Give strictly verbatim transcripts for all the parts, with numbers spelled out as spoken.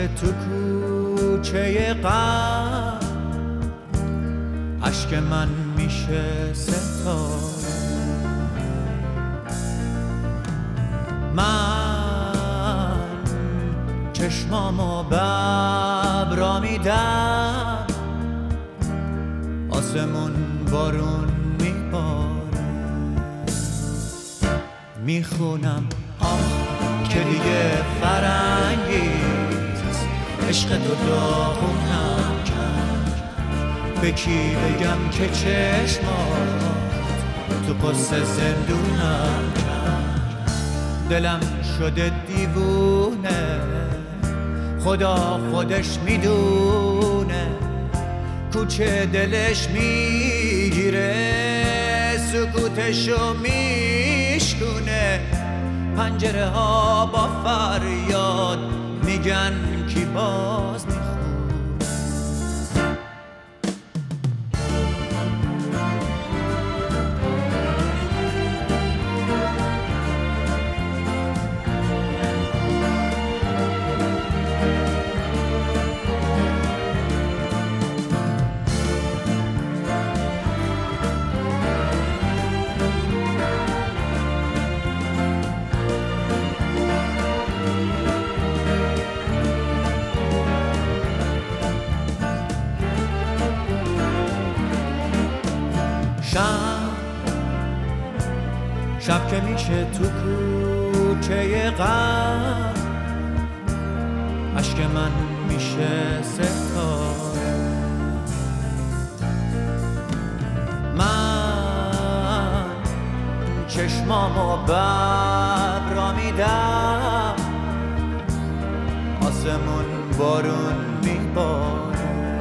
میشه تو کوچه غم، اشک من میشه ستاره. من چشمامو ببرا میدم، آسمون بارون میباره. میخونم آه که دیگه فرنگیست، عشق تو داغونم کرد. به کی بگم که چشمات تو قصه زندونم کرد. دلم شده دیوونه، خدا خودش میدونه. کوچه دلش میگیره، سکوتشو میشکونه. پنجره ها با فریاد میگن کی باز میخونه. شب شب که میشه تو کوچه غم، اشک من میشه ستاره. من چشمامو ببرا میدم، آسمون بارون میباره.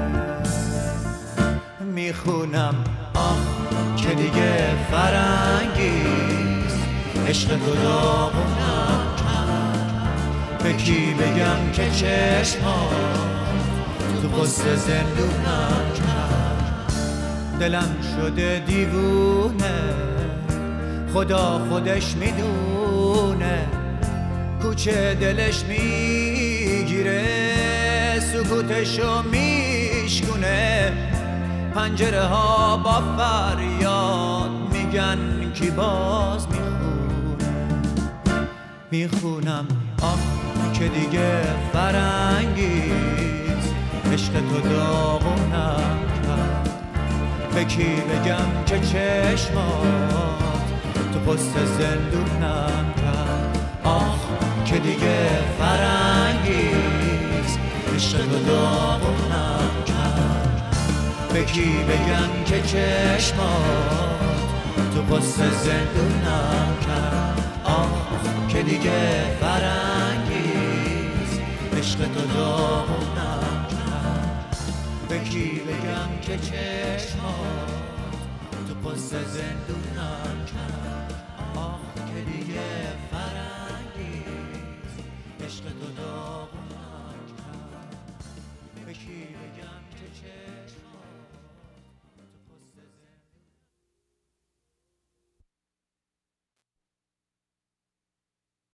میخونم آه که دیگه فرنگیست، عشق تو داغونم کرد. به کی بگم که چشمات تو قصه زندونم کرد. دلم شده دیوونه، خدا خودش میدونه. کوچه دلش میگیره، سکوتشو میشکونه. پنجره ها با فریاد میگن کی باز میخونه. میخونم آه که دیگه فرنگیست، عشق تو داغونم کرد. به کی بگم که چشمات تو قصه زندونم کرد. آه که دیگه فرنگیست، عشق تو داغونم کرد. به کی بگم که چشمات تو قصه زندونم کرد. آه که دیگه فرنگیست، عشق تو داغونم کرد. به کی بگم که چشمات تو قصه زندونم کرد. آه که دیگه فرنگیست، عشق تو داغونم کرد.